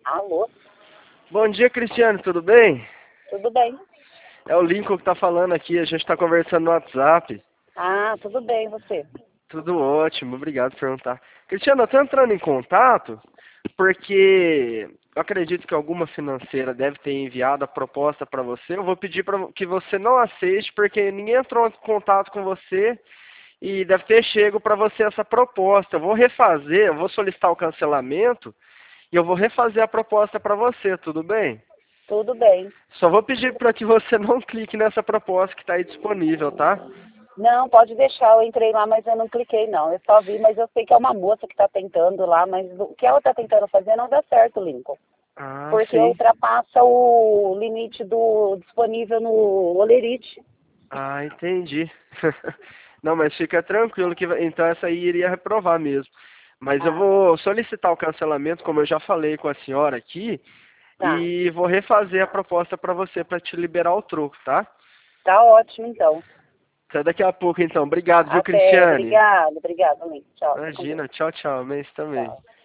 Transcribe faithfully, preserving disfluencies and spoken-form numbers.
Alô? Bom dia, Cristiano, tudo bem? Tudo bem? É o Lincoln que está falando aqui, a gente está conversando no WhatsApp. Ah, tudo bem, você? Tudo ótimo, obrigado por perguntar. Cristiano, eu estou entrando em contato porque eu acredito que alguma financeira deve ter enviado a proposta para você. Eu vou pedir para que você não aceite, porque ninguém entrou em contato com você e deve ter chego para você essa proposta. Eu vou refazer, eu vou solicitar o cancelamento e eu vou refazer a proposta para você, tudo bem? Tudo bem. Só vou pedir para que você não clique nessa proposta que está aí disponível, tá? Não, pode deixar, eu entrei lá, mas eu não cliquei não. Eu só vi, mas eu sei que é uma moça que está tentando lá, mas o que ela está tentando fazer não dá certo, Lincoln. Ah, Porque sim. ultrapassa o limite do disponível no Olerite. Ah, entendi. Não, mas fica tranquilo que vai- então essa aí iria reprovar mesmo. Mas eu Ah, vou solicitar o cancelamento, como eu já falei com a senhora aqui, tá. e vou refazer a proposta para você para te liberar o troco, tá? Tá ótimo, então. Até daqui a pouco então. Obrigado, viu, Até, Cristiane? obrigado, obrigado, Lincoln. Tchau, fica com Deus. Imagina, tchau, tchau. Mês também. Tchau.